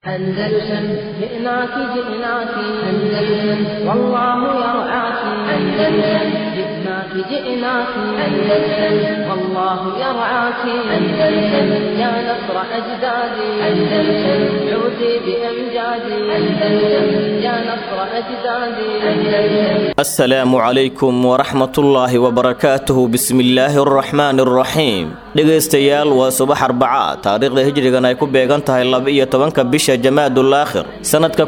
أندلسن جئناك جئناك أندلسن والله يرعاك أندلسن جئناك جئناك أندلسن والله يرعاك أندلسن يا نصر أجدادي أندلسن عودي بأمجادي أندلسن يا نصر أجدادي أندلسن. السلام عليكم ورحمة الله وبركاته. بسم الله الرحمن الرحيم. dhegaystayaal waa subax Arbaca taariikhda hijrigan ay ku beegan tahay 12 bisha Jamaadul Aakhir sanadka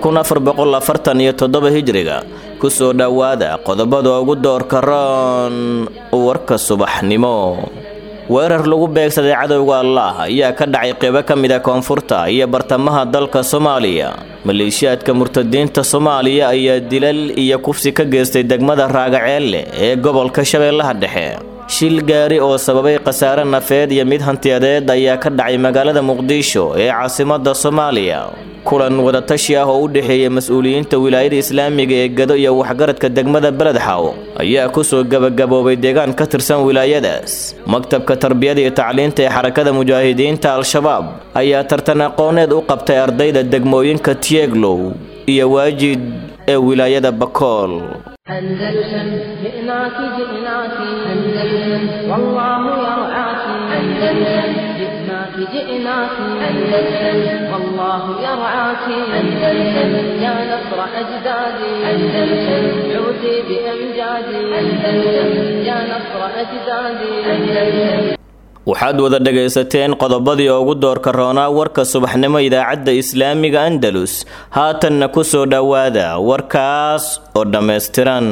1447 hijriga ku soo dhawaada qodobada ugu doorka roon warka subaxnimo. weerar lagu beegsaday cadawga Allah ayaa ka dhacay qaybo kamid ah koonfurta iyo bartamaha dalka Soomaaliya. maleeshiyaadka murtadiinta Soomaaliya ayaa dilal iyo kufsi ka geystay degmada Raagaceelle ee gobolka Shabeellaha Dhexe. shil gaari oo sababay khasaare nafeed iyo mid hantiyadeed ayaa ka dhacay magaalada Muqdisho ee caasimadda Soomaaliya. kulan wada tashi ah oo u dhaxeeyay mas'uuliyiinta wilaayada Islaamiga ee Gado iyo waxgaradka degmada Beledxaaw ayaa ku soo gabagaboobay deegaan ka tirsan wilaayadaas. maktabka tarbiyada iyo tacliinta ee xarakada mujaahidiinta Al-Shabaab ayaa tartan aqooneed u qabtay ardayda degmooyinka Tieglow iyo Waajid ee wilaayada Bakool. أندلسن جئناك جئناك أندلسن والله يرعاك أندلسن جئناك جئناك أندلسن والله يرعاك أندلسن يا نصر أجدادي أندلسن عودي بأمجادي أندلسن يا نصر أجدادي أندلسن. waxaad wada dhagaysateen qodobadii ugu doorka roonaa warka subaxnimo idaacadda Islaamiga Andalus. haatanna ku soo dhawaada warkaas oo dhameystiran.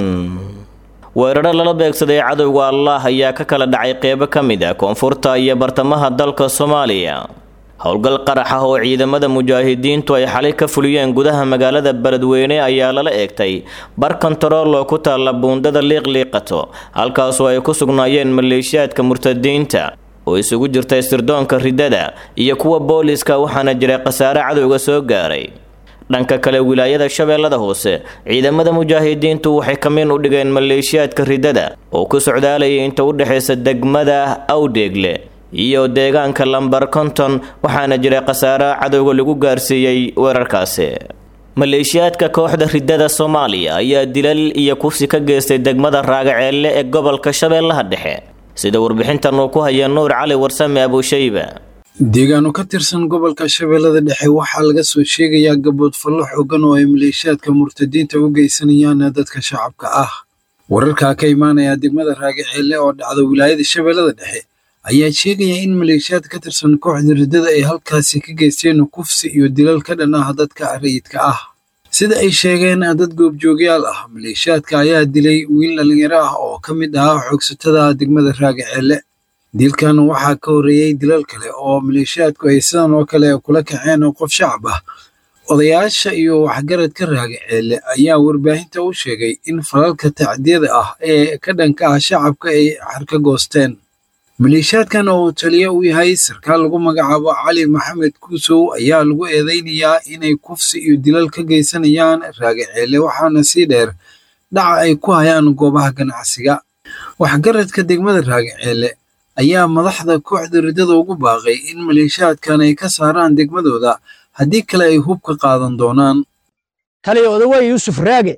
weeraro lala beegsaday cadawga Allah ayaa ka kala dhacay qaybo kamid ah koonfurta iyo bartamaha dalka Soomaaliya. howlgal qarax ah oo ciidamada mujaahidiintu ay xalay ka fuliyeen gudaha magaalada Beledweyne ayaa lala eegtay bar kontarool oo ku taala buundada liiqliiqato halkaas oo ay ku sugnaayeen maleeshiyaadka murtadiinta oo isugu jirtay sirdoonka ridada iyo kuwa booliska waxaana jiray khasaare cadawga soo gaaray. dhanka kale wilaayada Shabeellada Hoose ciidamada mujaahidiintu waxay kamin u dhigeen maleeshiyaadka ridada oo ku socdaalayay inta u dhaxaysa degmada Awdeegle iyo deegaanka lambar konton waxaana jiray khasaare cadawga lagu gaarsiiyay weerarkaasi. maleeshiyaadka kooxda ridada Soomaaliya ayaa dilal iyo kufsi ka geystay degmada Raagaceelle ee gobolka Shabeellaha Dhexe. sida warbixintan uu ku haya Nuur Cali Warsame Abu Shayba. deegaano ka tirsan gobolka Shabeellada Dhexe waxaa laga soo sheegayaa gabood fallo xooggan oo ay maleeshiyaadka murtadiinta u geysanayaan dadka shacabka ah. wararka ka imaanaya degmada Raagaceelle oo dhacda wilaayada Shabeellada Dhexe ayaa sheegaya in maleeshiyaad ka tirsan kooxda ridada ay halkaasi ka geysteen kufsi iyo dilal ka dhan ah dadka rayidka ah. sida ay sheegeen dad goobjoogyaal ah maleeshiyaadka ayaa dilay wiil dhalinyaro ah oo ka mid ah xoogsatada degmada Raagaceelle. dilkan waxaa ka horeeyay dilal kale oo maleeshiyaadku ay sidan oo kale kula kaceen qof shacab ah. odayaasha iyo waxgaradka Raagaceelle ayaa warbaahinta u sheegay in falalka tacdiyada ah ee ka dhanka ah shacabka ay xarka goosteen. maleeshiyaadkan oo taliye u yahay sarkaal lagu magacaabo Cali Maxamed Kuusow ayaa lagu eedeynayaa inay kufsi iyo dilal ka geysanayaan Raagaceelle waxaana sii dheer dhaca ay ku hayaan goobaha ganacsiga. waxgaradka degmada Raagaceelle ayaa madaxda kooxda ridada ugu baaqay in maleeshiyaadkan ay ka saaraan degmadooda haddii kale ay hub ka qaadan doonaan. taliye odaway Yuusuf Raage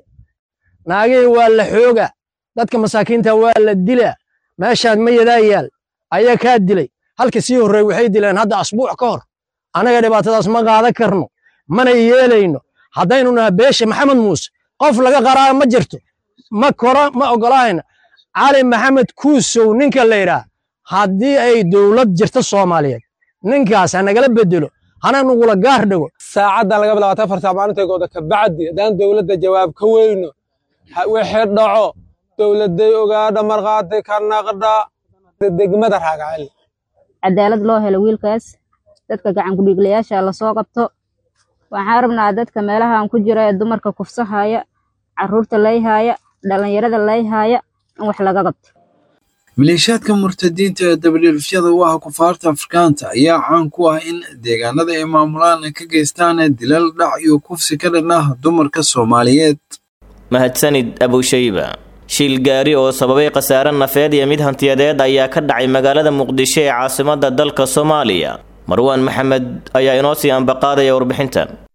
naagay waa la xooga dadka masaakiinta waa la dila meeshaad ma yadaayal ayaa ka dilay halka sii horeey waxay dileen hadda asbuuc ka hor. anaga dhibaatadaas ma qaadan karno mana yeelayno haddaynu nahay beesha Maxamed Muuse qof laga qaraa ma jirto ma ogolaayna. Cali Maxamed Kuusow ninka la yiraahdo haddii ay dawlad jirto Soomaaliyeed ninkaas nagala bedelo hana nugula gaar dhago saacada laga bilaabo 4 maalintii gooda ka bacdi hadaan dawladda jawaab ka weyno wixii dhaco dawladday ogaadha marqaatay ka naqda degmada Raagaceelle. cadaalad loo helo wiilkaas dadka gacan ku dhiglayaasha la soo qabto. waxaan rabnaa dadka meelahan ku jira ee dumarka kufsahaya caruurta leeyhaya dhalinyarada leeyhaya in wax laga qabto. maleeshiyaadka murtadiinta ee dabdhilfyada waxa kufaarta Afrikaanta ayaa caan ku ah in deegaanada ay maamulaan ka geystaan dilal dhac iyo kufsi ka dhan ah dumarka Soomaaliyeed. mahadsanid Abu Shayba. shil gaari oo sababay khasaare nafeed iyo mid hantiyadeed ayaa ka dhacay magaalada Muqdisho ee caasimadda dalka Soomaaliya. Marwan Maxamed ayaa inoo sii anbaqaadaya warbixintan.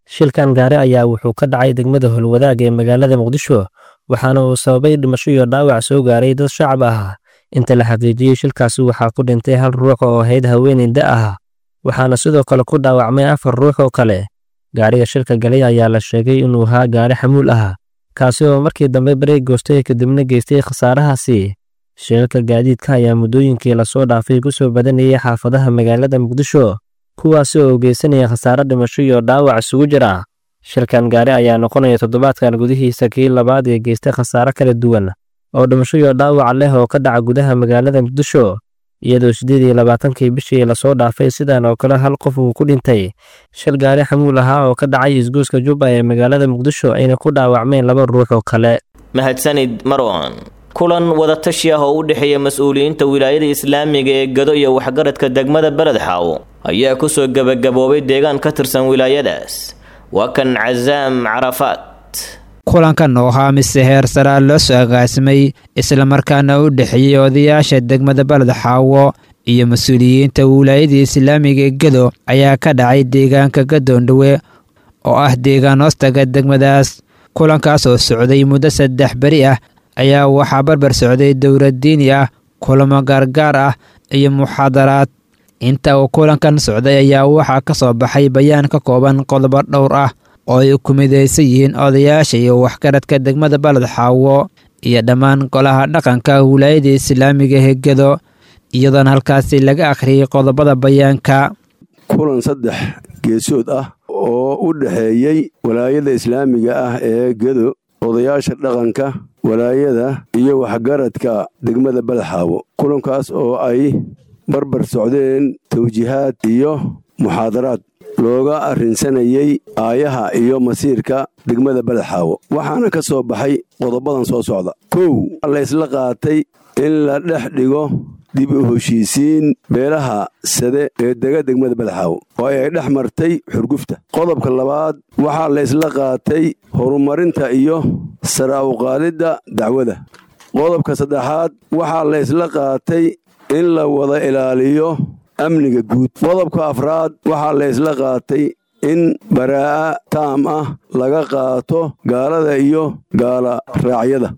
shilkan gaari ayaa wuxuu ka dhacay degmada Howlwadaag ee magaalada Muqdisho waxaana uu sababay dhimasho iyo dhaawac soo gaaray dad shacab ah. Inta la xaqiijiyay shilkaasi waxaa ku dhintay 1 ruux oo ahayd haweeney da' ah waxaana sidoo kale ku dhaawacmay 4 ruux oo kale. Gaariga shilka galay ayaa la sheegay inuu ahaa gaari xamuul ah kaasi oo markii dambe bareeg goostay kadibna geystay khasaarahaasi. Shilka gaadiidka ayaa muddooyinkii la soo dhaafay ku soo badanayay xaafadaha magaalada Muqdisho kuwaas oo geysanaya khasaare dhimasho iyo dhaawac isugu jira. Shilkan gaari ayaa noqonaya toddobaadkan gudihiisa kii labaad ee geystay khasaare kala duwan oo dhimasho iyo dhaawac leh oo ka dhaca gudaha magaalada Muqdisho iyadoo 28kii bishii la soo dhaafay sidaan oo kale 1 qof uu ku dhintay shil gaari xamuul ah oo ka dhacay isgoyska Jubba ee magaalada Muqdisho ayna ku dhaawacmeen 2 ruux oo kale. mahadsanid Marwan. kulan wada tashi ah oo u dhaxeeya mas'uuliyiinta wilaayada Islaamiga ee Gado iyo waxgaradka degmada Beledxaawo ayaa ku soo gabagaboobay deegaan ka tirsan wilaayadaas. waa kan Cazaam Carafaat. kulankan oo ahaa mise heer sare loo soo agaasimay isla markaana u dhaxeeyay odayaasha degmada Beledxaawo iyo mas'uuliyiinta wilaayada Islaamiga ee Gado ayaa ka dhacay deegaanka Gadoondhawe oo ah deegaan hoostaga degmadaas. kulankaas oo socday muddo 3 bari ah ayaa waxaa barbar socday dowlad diini ah, kulamo gaargaar ah iyo muxaadaraad. inta uu kulankan socday ayaa waxaa ka soo baxay bayaan ka kooban qodobo dhowr ah oo ay ku midaysan yihiin odayaasha iyo waxgaradka degmada Beledxaawo iyo dhammaan golaha dhaqanka wilaayada Islaamiga ee Gado iyadoona halkaasi laga akhriyay qodobada bayaanka. kulan 3 geesood ah oo u dhaxeeyay wilaayada Islaamiga ah ee Gado, odayaasha dhaqanka walaayada iyo waxgaradka degmada Beledxaawo. kulankaas oo ay barbar socdeen tawjiihaad iyo muxaadaraad looga arrinsanayay aayaha iyo masiirka degmada Beledxaawo. waxaana ka soo baxay qodobadan soo socda. 1 la isla qaatay in la dhex dhigo dib u heshiisiin beelaha sade ee degmada Beledxaawo oo ay dhex martay xurgufta. qodobka 2 waxaa la isla qaatay horumarinta iyo sare u qaadidda dacwada. qodobka 3 waxaa la isla qaatay in la wada ilaaliyo amniga guud. qodobka 4 waxaa la isla qaatay in baraa'a taam ah laga qaato gaalada iyo gaala raacyada.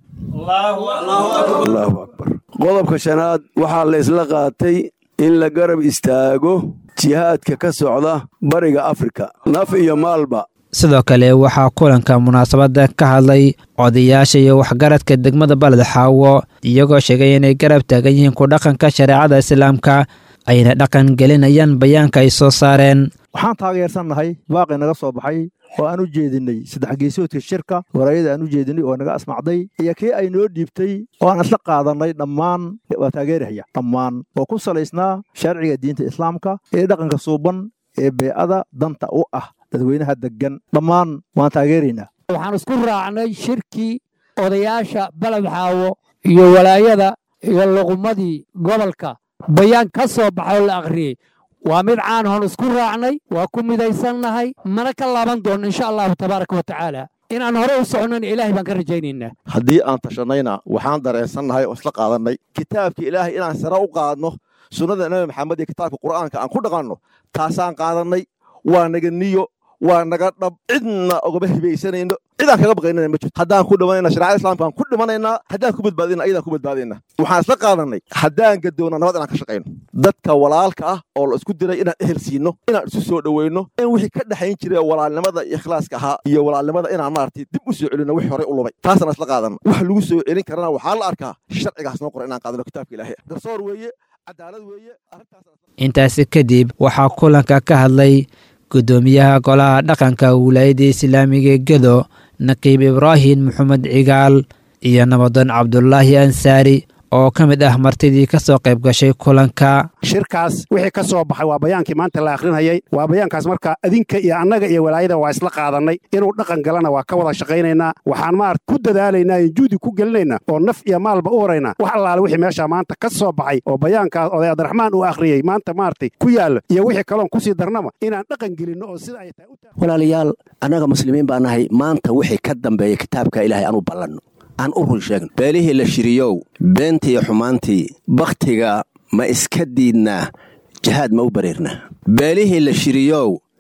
Allahu akbar. qodobka 5 waxaa la isla qaatay in la garab istaago jihaadka ka socda bariga Afrika naf iyo maalba. sidoo kale waxaa kulanka munaasabada ka hadlay odayaasha iyo waxgaradka degmada Beledxaawo iyagoo sheegay inay garab taagan yihiin ku dhaqanka shariicada Islaamka ayna dhaqan gelinayaan bayaanka ay soo saareen. waxaan taageersanahay baaqi naga soo baxay oo aan u jeedinay 3 geesoodka shirka waraayada aan u jeedinay oo naga asmacday iyo kii ay noo dhiibtay oo aan isla qaadanay dhammaan waa taageeraya dhammaan oo ku salaysnaa sharciga diinta Islaamka ee dhaqanka suuban ee beecada danta u ah dadweynaha degan. dhammaan waan taageeraynaa. waxaan isku raacnay shirkii odayaasha Beledxaawo iyo walaayada iyo luqmadii gobolka bayaan ka soo baxay la akhriyay waa mid caan ah isku raacnay waa ku midaysannahay mana ka laaban doono insha Allah tabaaraka wa tacaala inaan hore u soconan Ilaahay baan ka rajaynaynaa. haddii aan tashanayna waxaan dareensannahay oo isla qaadanay kitaabka Ilaahay inaan sare u qaadno sunnada Nabi Maxamed iyo kitaabka Qur'aanka aan ku dhaqanno taasaan qaadanay. waa naga niyo waa naga dhab cidna ogaba hibaysanayno cidaan kaga baqaynana ma jirto. haddaan ku dhamanayna shariicada Islaamka aan ku dhimanaynaa haddaan ku badbaadina ayadaan ku badbaadina. waxaan isla qaadanay haddaan gadoona nabad inaan ka shaqayno dadka walaalka ah oo la isku diray inaan ehel siino inaan isu soo dhaweyno in wixii ka dhaxayn jiray walaalnimada iyo ikhlaaska ahaa iyo walaalnimada inaan maartay dib u soo celino wixii hore u lumay. taasaan isla qaadanay. wax lagu soo celin karana waxaa la arkaa sharcigaas noo qoran inaan qaadano kitaabka Ilaahay. garsoor weeye cadaalad weeye arrintaas. intaasi kadib waxaa kulanka ka hadlay gudoomiyaha golaha dhaqanka wilaayada Islaamiga ee Gado Naqiib Ibraahim Maxamed Cigaal iyo nabadoon Cabdullaahi Ansaari oo ka mid ah martidii ka soo qayb gashay kulanka. shirkaas wixii ka soo baxay waa bayaankii maanta la akhrinayay. waa bayaankaas marka adinka iyo annaga iyo walaayada waa isla qaadanay inuu dhaqan galana waa ka wada shaqaynaynaa. waxaan ku dadaalaynaa in juudi ku gelinaynaa oo naf iyo maalba u horaynaa wax allaale wixii meesha maanta ka soo baxay oo bayaankaas oday Cabdiraxmaan uu akhriyay maanta maartay ku yaalo iyo wixii kaloon ku sii darnaba inaan dhaqan gelinno oo sida ay tahay. walaalayaal annaga muslimiin baan nahay maanta wixii ka dambeeya kitaabka Ilaahay aan u ballanno aan u run sheegno. beelihii la shiriyow beentii iyo xumaantii bakhtiga ma iska diidnaa jihaad ma u bareernaa. beelihii la shiriyow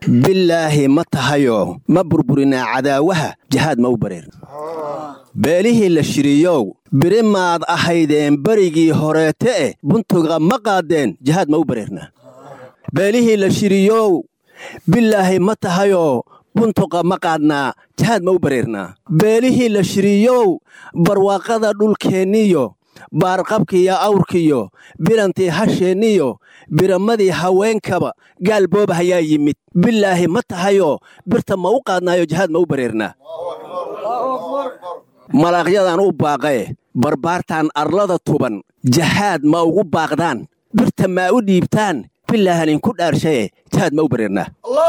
bilaahi ma tahayo ma burburinaa cadaawaha jihaad ma u bareerna beelihii la shiriyow biri maad ahaydeen berigii horeete buntuga ma qaadeen jihaad ma u bareernaa beelihii la shiriyow bilaahi ma tahayo buntuqa ma qaadnaa jihaad ma u bareernaa beelihii la shiriyow barwaaqada dhulkeenniyo baarqabkiiyo awrkiyo bilantii hasheenniyo biramadii haweenkaba gaal booba hayaa yimid bilaahi ma tahayo birta ma u qaadnaayo jihaad ma u bareernaa malaaqyadan u baaqee barbaartaan arlada tuban jihaad ma ugu baaqdaan birta maa u dhiibtaan bilaahaninku dhaarshaye jihaad ma u bareernaa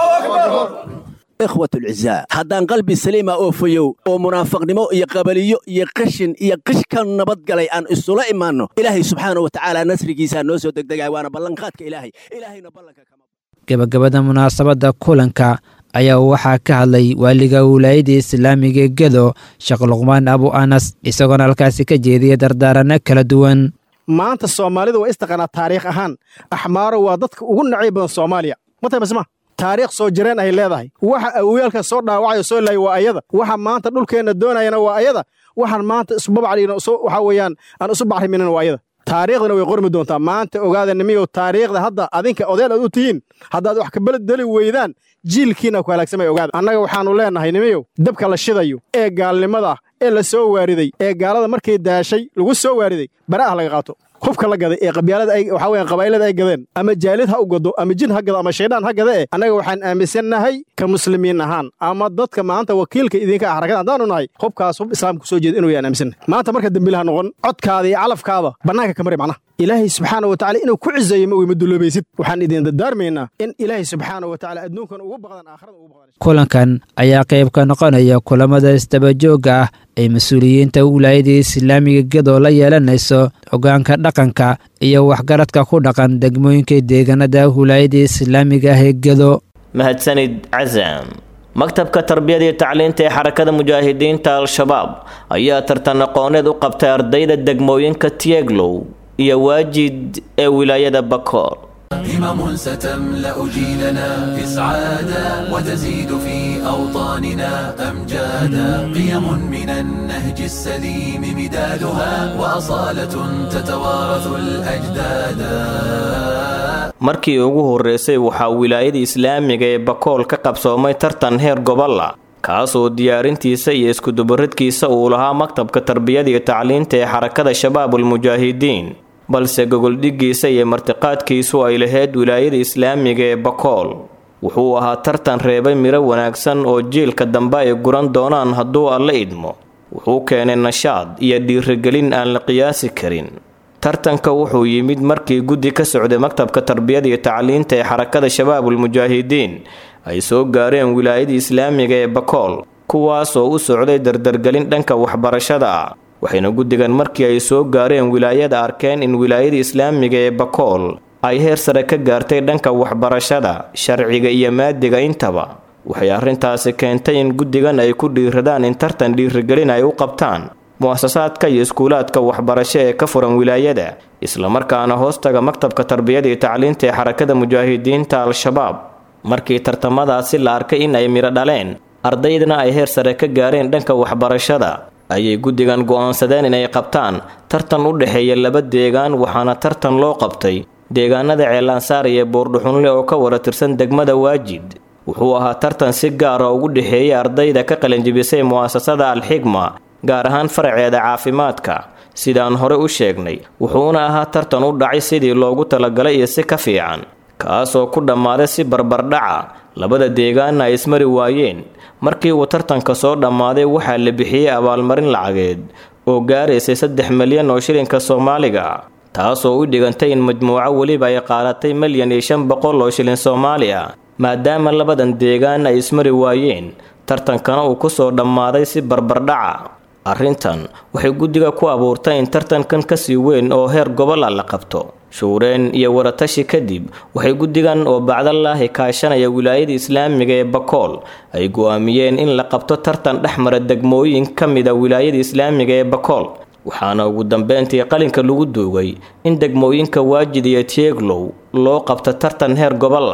ikhwatulcizaa haddaan qalbi saliima oofayow oo munaafaqnimo iyo qabaliyo iyo qashin iyo qish ka nabadgalay aan isula imaanno ilaahay subxaanau watacaala nasrigiisaa noo soo degdegaya waana ballanqaadka ilaahayna ballanka gabagabada munaasabadda kulanka ayaa waxaa ka hadlay waaliga wilaayada islaamiga gedo sheekh luqmaan abu anas isagoona halkaasi ka jeediyay dardaaranno kala duwan maanta soomaalida waa istaqaanaa taariikh ahaan axmaaro waa dadka ugu nacay badan soomaaliya mataymasma taariikh soo jireen ay leedahay waxa awiyaalka soo dhaawacayo soo laayay waa ayada waxa maanta dhulkeenna doonayana waa ayada waxaan maanta isbabaclina waxa weeyaan aan isu bacriminana waa ayada taariikhdana way qormi doontaa maanta ogaada nimiyow taariikhda hadda adinka odayl aad u tihiin haddaad wax kabedeli weydaan jiilkiina ku halaagsamay ogaada annaga waxaannu leennahay nimiyow dabka la shidayo ee gaalnimada ee la soo waariday ee gaalada markay daashay lagu soo waariday bara'ah laga qaato hubka la gaday ee qabyaalada ay waxa weeyaan qabaylada ay gadeen ama jaalid ha u gado ama jin ha gado ama shaydaan ha gada annaga waxaan aaminsannahay ka muslimiin ahaan ama dadka maanta wakiilka idinka ah harakada haddaanu nahay hubkaas hub islaamku soo jeeda inuu yaan aaminsannahay maanta marka dembilaha noqon codkaada iyo calafkaada bannaanka ka mari macnaha ilaahay subxaana wa tacaala inuu ku cizeeyo ma weyma dulloobaysid waxaan idin dardaarmaynaa in ilaahay subxaana wa tacaala adduunkan ugu baqdan aakhirada ugu baqdan kulankan ayaa qayb ka noqonaya kulamada isdabajoogga ah ay mas-uuliyiinta wilaayada islaamiga gedo la yeelanayso hoggaanka dhaqanka iyo waxgaradka ku dhaqan degmooyinka deegaanada wilaayada islaamiga ah ee gedo mahadsanid casam maktabka tarbiyada iyo tacliinta ee xarakada mujaahidiinta al-shabaab ayaa tartan aqooneed u qabtay ardayda degmooyinka tieglow iyo waajid ee wilaayada bakool همم ستملأ جيلنا إسعادا وتزيد في أوطاننا أمجادا قيم من النهج السليم مدادها وأصالة تتوارث الأجدادا markii ugu horeysay waxaa wilaayada islaamiga ee bakool ka qabsoomay tartan heer gobola kaasoo diyaarintiisa iyo iskudubaridkiisa uu lahaa maktabka tarbiyada iyo tacliinta ee xarakada shabaabul mujaahidiin balse gogoldhigiisa iyo martiqaadkiisu ay lahayd wilaayada islaamiga ee bakool wuxuu ahaa tartan reebay miro wanaagsan oo jiilka dambe ay guran doonaan hadduu alla idmo wuxuu keenay nashaad iyo dhiirigelin aan la qiyaasi karin tartanka wuxuu yimid markii guddi ka socday maktabka tarbiyada iyo tacliinta ee xarakada shabaabul mujaahidiin ay soo gaareen wilaayada islaamiga ee bakool kuwaasoo u socday dardargelin dhanka waxbarashada ah waxayna guddigan markii ay soo gaareen wilaayada arkeen in wilaayada islaamiga ee bakool ay heer sare ka gaartay dhanka waxbarashada sharciga iyo maadiga intaba waxay arrintaasi keentay in guddigan ay ku dhiiradaan in tartan dhiirigelin ay u qabtaan mu'asasaadka iyo iskuulaadka waxbarasho ee ka furan wilaayada islamarkaana hoostaga maktabka tarbiyada iyo tacliinta ee xarakada mujaahidiinta al-shabaab markii tartamadaasi la arkay in ay midho dhaleen ardaydana ay heer sare ka gaareen dhanka waxbarashada ayay guddigan go'aansadeen inay qabtaan tartan u dhexeeya laba deegaan waxaana tartan loo qabtay deegaanada ceelansaar iyo buurdhuxunle oo ka wada tirsan degmada waajid wuxuu ahaa tartan si gaara ugu dhexeeyay ardayda ka qalinjibisay mu'asasada al-xigma gaar ahaan faraceeda caafimaadka sidaan hore u sheegnay wuxuuna ahaa tartan u dhacay sidii loogu talagalay iyo si ka fiican kaasoo ku dhammaaday si barbardhaca labada deegaanna ay ismari waayeen markii uu tartanka soo dhammaaday waxaa la bixiyey abaalmarin lacageed oo gaaraysay 3 milyan oo shilinka Soomaaliga taasoo u dhigantay in majmuuco waliba ay qaadatay 1,500,000 oo shilin Soomaaliya maadaama labadan deegaan ay ismari waayeen tartankana uu ku soo dhammaaday si barbardhaca arrintan waxay guddiga ku abuurtay in tartankan ka sii weyn oo heer gobol la qabto shuureen iyo waratashi kadib waxay guddigan oo bacdallaahi kaashanaya wilaayada islaamiga ee bakool ay go'aamiyeen in la qabto tartan dhexmara degmooyin ka mida wilaayada islaamiga ee bakool waxaana ugu dambeyntii qalinka lagu duugay in degmooyinka waajid iyo tieglow loo qabto tartan heer gobola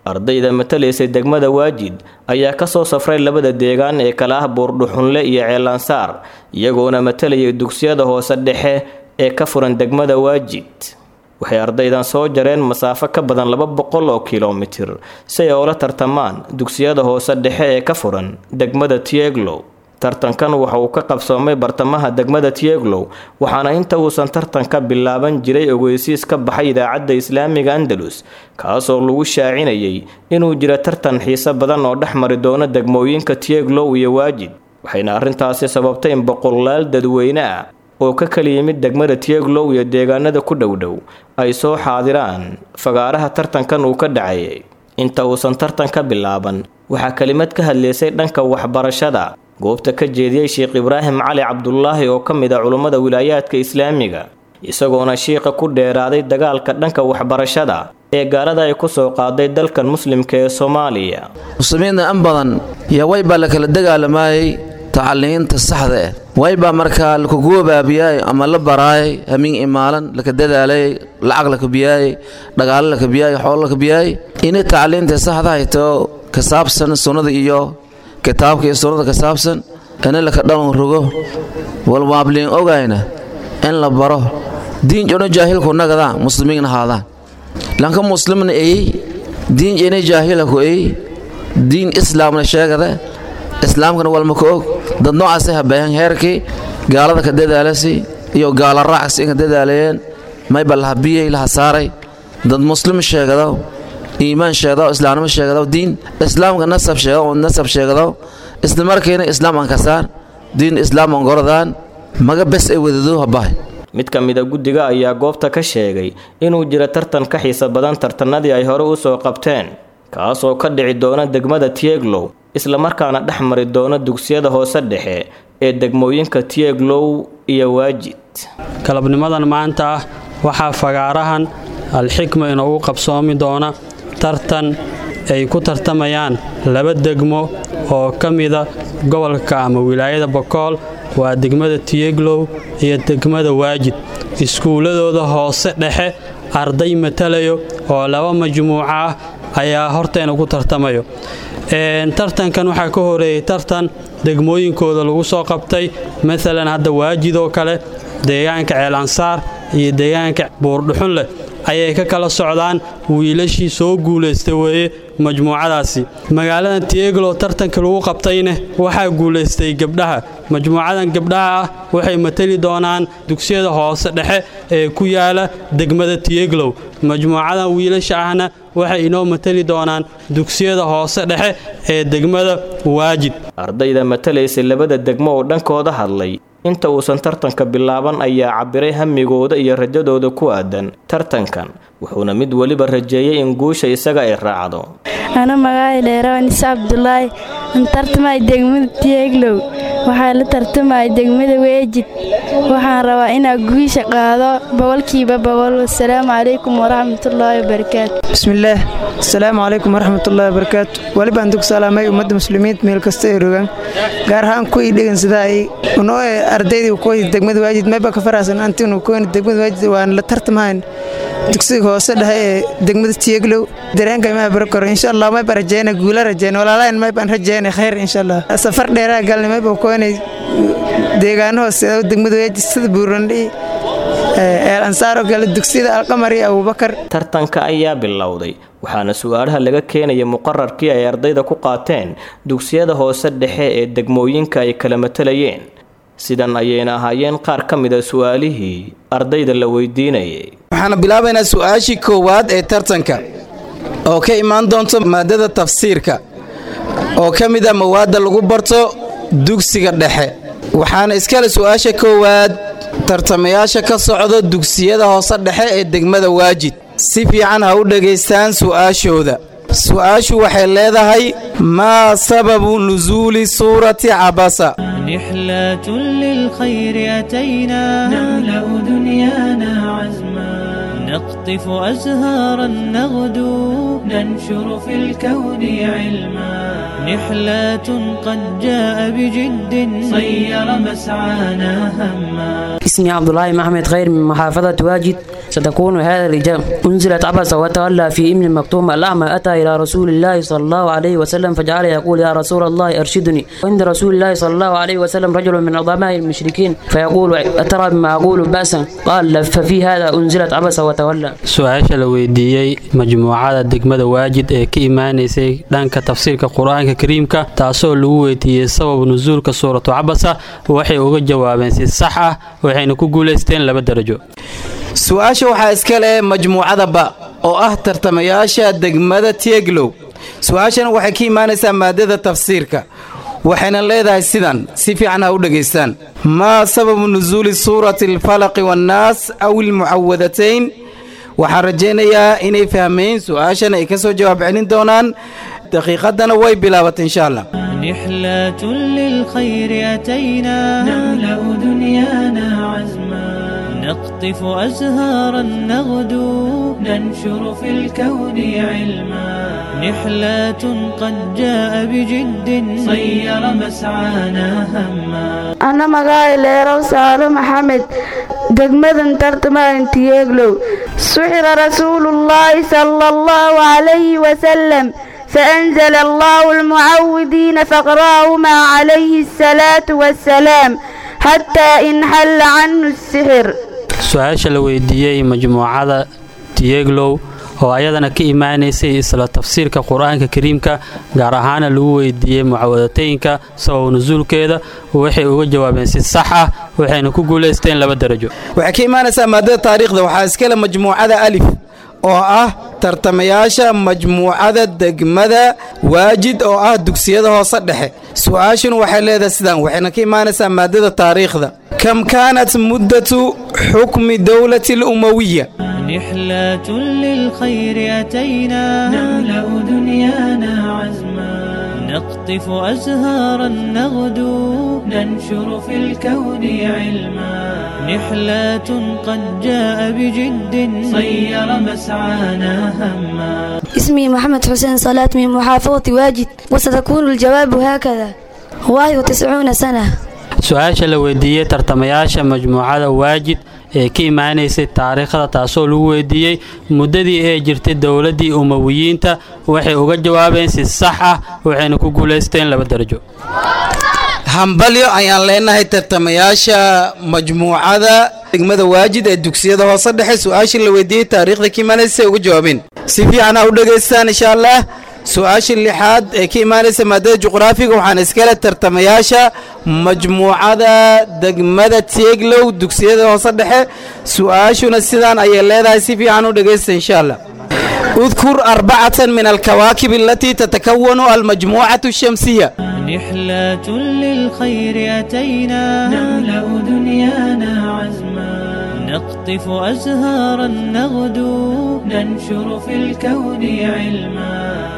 ardayda matalaysay degmada waajid ayaa ka soo safray labada deegaan ee kala ah buurdhuxunle iyo ceelansaar iyagoona matalayay dugsiyada hoose dhexe ee ka furan degmada waajid waxay ardaydan soo jareen masaafo ka badan 200 oo kiiloomitir si ay ula tartamaan dugsiyada hoose dhexe ee ka furan degmada Tieglow tartankan waxa uu ka qabsoomay bartamaha degmada Tieglow waxaana inta uusan tartanka bilaaban jiray ogeysiis ka baxay idaacadda Islaamiga Andalus kaasoo lagu shaacinayay inuu jiro tartan xiiso badan oo dhexmari doona degmooyinka Tieglow iyo Waajid waxayna arrintaasi sababtay in boqolaal dadweyne ah oo ka kala yimid degmada Tieglow iyo deegaanada ku dhowdhow ay soo xaadiraan fagaaraha tartankan uu ka dhacay inta uusan tartanka bilaaban waxa kalimad ka hadlaysay dhanka waxbarashada goobta ka jeediyay Sheekh Ibraahim Cali Cabdullaahi oo kamid ah culimada wilaayaadka Islaamiga isagoona sheekha ku dheeraaday dagaalka dhanka waxbarashada ee gaalada ay ku soo qaaday dalkan muslimka ee Soomaaliya muslimiinta an badan yaa way baa la kala dagaalamay tacliinta saxda ah way baa markaa la ku goobabiyay ama la baraay hamin imaalan la ka dadaalay lacag la ka biyay dagaal la ka biyay xoolo la ka biyay in tacliinta saxda ah to ka saabsan sunnada iyo kitaabka iyo sunnada ka saabsan in la ka dhalan rogo wal waablin ogayna in la baro diin jono jaahil ku nagada muslimiin haadaan lanka muslimna ay diin inay jaahil ku ay diin islaamna sheegada islaamkana wal ma ko dad noocaas ah baahan heerkii gaalada ka dadaalasi iyo gaala raacsi ka dadaalayeen may balhabiyay la saaray dad muslim sheegado iimaan sheegado islaamnimo sheegado diin islaamka nasab sheegado isla markiina islaam aan ka saar diin islaam aan goradaan maga bas ay wadado habay mid ka mid ah guddiga ayaa goobta ka sheegay inuu jiro tartan ka xiiso badan tartanadii ay hore u soo qabteen kaas oo ka dhici doona degmada Tieglow isla markaana dhexmari doona dugsiyada hoose dhexe ee degmooyinka Tieglow iyo Waajid kalabnimadan maanta waxaa fagaarahan alxikma inuu qabsoomi doona tartan ay ku tartamayaan laba degmo oo kamida gobolka ama wilaayada Bokool waa degmada Tieglow iyo degmada Waajid iskuuladooda hoose dhexe arday matalayo oo laba majmuuc ah ayaa horteena ku tartamayo tartankan waxaa ka horeeyay tartan degmooyinkooda lagu soo qabtay midalan hadda Waajid oo kale deegaanka Ceelansaar iyo deegaanka Buurdhuxunle ayay ka kala socdaan wiilashii soo guuleystay weeye majmuucadaasi magaalada Tieglow tartanka lagu qabtayna waxaa guuleystay gabdhaha majmuucadan gabdhaha waxay matali doonaan dugsiyada hoose dhexe ee ku yaala degmada Tieglow majmuucadan wiilasha ahna waxay inoo matali doonaan dugsiyada hoose dhexe ee degmada Waajid ardayda matalaysay labada degmo oo dhankooda hadlay inta uusan tartanka bilaaban ayaa cabiray hamigooda iyo rajadooda ku aadan tartankan wuxuuna mid waliba rajeeyay in guusha isaga ay raacdo ana magacay leeyahay Abdullaahi in tartamay degmada Tieglow waxaa la tartamay degmada Waajid waxaan rabaa inaan guusha qaado boqolkiiba boqol. Assalaamu calaykum waraxmatullaahi wabarakaatuh. bismillaah assalaamu calaykum waraxmatullaahi wabarakaatuh waliba aan dug salaamay ummadda muslimiinta meel kasta ay rogaan gaar ahaan kuwii dhigan sida ay unoo ardaydii ku degmada Waajid mayba ka faraasan antinu ku degmada Waajid waan la tartamaan dugsiga hoose dhexe ee degmada Tieglow dareenka ma barkor insha Allah ma barajeen guula rajeen walaalaan ma baan rajeen khayr insha Allah safar dheer galnay ma ku inay deegaan hoose degmada Waajid sida Buurandhi Ceelansaar gal dugsiga Alqamari Abubakar tartanka ayaa bilowday waxaana su'aalaha laga keenay muqarrarkii ay ardayda ku qaateen dugsiyada hoose dhexe ee degmooyinka ay kala matalayeen sidan ayayna ahaayeen qaar ka mid ah su'aalihii ardayda la weydiinayay waxaan bilaabaynaa su'aashii koowaad ee tartanka oo ka imaan doonto maadada tafsiirka oo ka mid ah mawaadda lagu barto dugsiga dhexe waxaana iskale su'aasha koowaad tartamayaasha ka socdo dugsiyada hoose dhexe ee degmada Waajid si fiican ha u dhageystaan su'aashooda su'aashu waxay leedahay ma sababu nuzuuli suurati Abasa نحلة للخير أتينا نملأ دنيانا عزما نقطف أزهارا نغدو ننشر في الكون علما نحلة قد جاء بجد صير مسعانا هما اسمي عبد الله محمد خير من محافظة واجد. ستكون هذا الإجابة أنزلت عبس وتولى في ابن المكتوم الأعمى أتى إلى رسول الله صلى الله عليه وسلم فجعل يقول يا رسول الله أرشدني. وعند رسول الله صلى الله عليه وسلم رجل من عظماء المشركين فيقول أترى بما أقول بأسا قال ففي هذا أنزلت عبس وتولى. سؤال لويديي مجموعة دقمة واجد كإيمانيسي دانك تفسير القرآن الكريم تاسو لويتي سبب نزول كسورة عبسة وحي uga jawaabeen si sax ah waxayna ku guuleysteen 2 darajo. su'aasha waxa iska leh majmuucada ba oo ah tartamayaasha degmada Tieglow. su'aashana waxay ka iimaanaysaa maadada tafsiirka waxayna leedahay sidan si fiican ha u dhageystaan. ma sababu nuzuuli suurati al-falaq wan-nas aw al-mu'awwadatayn. waxaan rajaynayaa inay fahmeen su'aashana ay ka soo jawaab celin doonaan daqiiqadana way bilaabatay insha Allah. نحلة للخير أتينا نملأ دنيانا عزما نقطف أزهارا نغدو ننشر في الكون علما نحلة قد جاء بجد صير مسعانا هما. أنا مقاي ليرو سالم محمد دقمة ترتمان تيغلو. سحر رسول الله صلى الله عليه وسلم فأنزل الله المعوذين فقرأهما عليه الصلاة والسلام حتى انحل عنه السحر. سؤال لويديي مجموعة تيغلو oo ayadana ka iimaaneysay isla tafsiirka Quraanka Kariimka gaar ahaan loo weydiiyay mucawadateynka sabab nuzuulkeeda waxay uga jawaabeen si sax ah waxayna ku guuleysteen 2 darajo. waxay ka iimaanaysaa maadada taariikhda waxaa iska leh majmuucada alif oo ah tartamayaasha majmuucada degmada waajid oo ah dugsiyada hoose dhexe. su'aashuna waxay leedahay sidan waxayna ka iimaanaysaa maadada taariikhda. kam kaanat muddatu hukmi dawlati al-umawiyya. نحلة للخير أتينا نملأ دنيانا عزما نقطف أزهارا نغدو ننشر في الكون علما نحلة قد جاء بجد صير مسعانا هما. اسمي محمد حسين صلاة من محافظة واجد وستكون الجواب هكذا 91 سنة. سؤال لويديي ترتمياشا مجموعة واجد ee ka iimaanaysay taariikhda taasoo lagu weydiiyay muddadii ay jirtay dawladii umawiyiinta waxay uga jawaabeen si sax ah waxayna ku guuleysteen 2 darajo. hambalyo ayaan leenahay tartamayaasha majmuucada degmada waajid ee dugsiyada hoose dhexe. su'aashii la weydiiyay taariikhda ka iimaanaysay uga jawaabeen si fiican ha u dhageystaan insha Allah. su'aashii 6aad ee ka iimaanaysa maadada juqraafiga waxaan iska leh tartamayaasha majmuucada degmada Tieglow dugsiyada hoose dhexe. su'aashuna sidaan ayay leedahay si fiican u dhageysta insha Allah. اذكر 4 من الكواكب التي تتكون المجموعة الشمسية. نحلة للخير أتينا نملأ دنيانا عزما نقطف أزهارا نغدو ننشر في الكون علما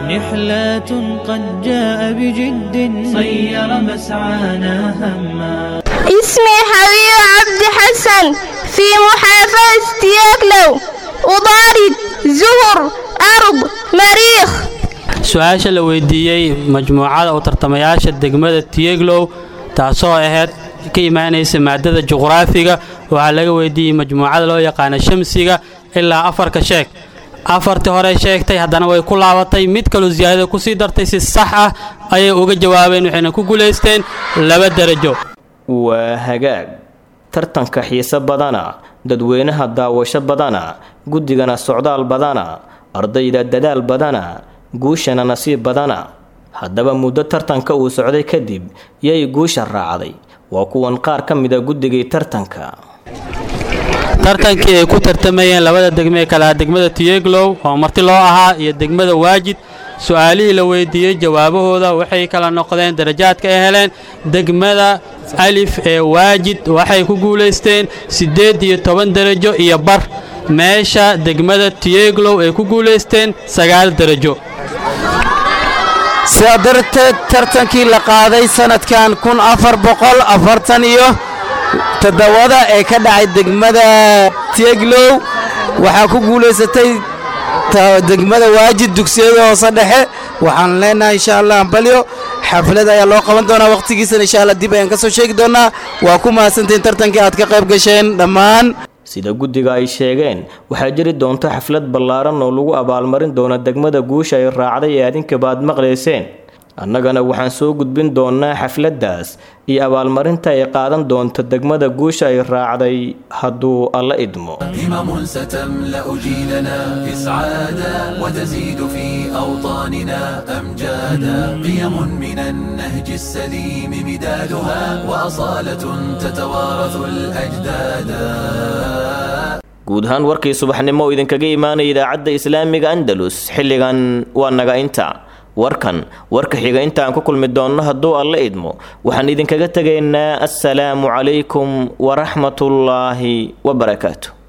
نحلة قد جاء بجد صير مسعانا هما. اسمي حبيب عبد حسن في محافظة تيغلو أضارد زهر أرض مريخ. سؤال لويديي مجموعة أو ترتمياشا دقمة تيغلو taasoo ahayd ka iimaanaysa maadada juqraafiga waxa laga weydiiyay majmuucada loo yaqaan shamsiga ilaa 4 ka sheeg. 4tii hore sheegtay haddana way ku laabatay mid kale ziyaado ku sii dartay si sax ah ayay uga jawaabeen waxayna ku guuleysteen 2 darajo. waa hagaag tartanka xiiso badana dadweynaha daawasho badana guddigana socdaal badana ardayda dadaal badana guushana nasiib badana. haddaba muddo tartanka uu socday kadib yay guusha raacday waa kuwan qaar ka mid ah guddigii tartanka. tartankii ay ku tartamayeen 2 degme kala degmada Tieglow oo marti loo ahaa iyo degmada Waajid. su'aalihii la weydiiyay jawaabahooda waxay kala noqdeen darajaadka ay heleen. degmada alif ee Waajid waxay ku guuleysteen 18 darajo iyo bar meesha degmada Tieglow ay ku guuleysteen 9 darajo. sidaa darteed tartankii la qaaday sanadkan 1447 ee ka dhacay degmada Tieglow waxaa ku guuleysatay degmada Waajid dugsiyada hoose dhexe. waxaan leenahay insha Allah hambalyo xaflad ayaa loo qaban doonaa waqtigiisana insha Allah dib ayaan ka soo sheegi doonaa waa ku mahadsantiin tartankii aad ka qayb gasheen dhammaan sida guddiga ay sheegeen waxaa jiri doonta xaflad ballaaran oo lagu abaalmarin doona degmada guusha ay raacday ee adinka baad maqleyseen annagana waxaan soo gudbin doonaa xafladdaas iyo abaalmarinta ay qaadan doonta degmada guusha ay raacday hadduu alla idmo همم ستملأ جيلنا إسعادا وتزيد في أوطاننا أمجادا قيم من النهج السليم مدادها وأصالة تتوارث الأجدادا guud ahaan warkii subaxnimo oo idinkaga imaanaya idaacadda islaamiga andalus xilligan waa naga inta warka xiga intaan ku kulmi doonno hadduu alla idmo waxaan idinkaga tegaynaa assalaamu calaykum waraxmatullaahi wabarakaatu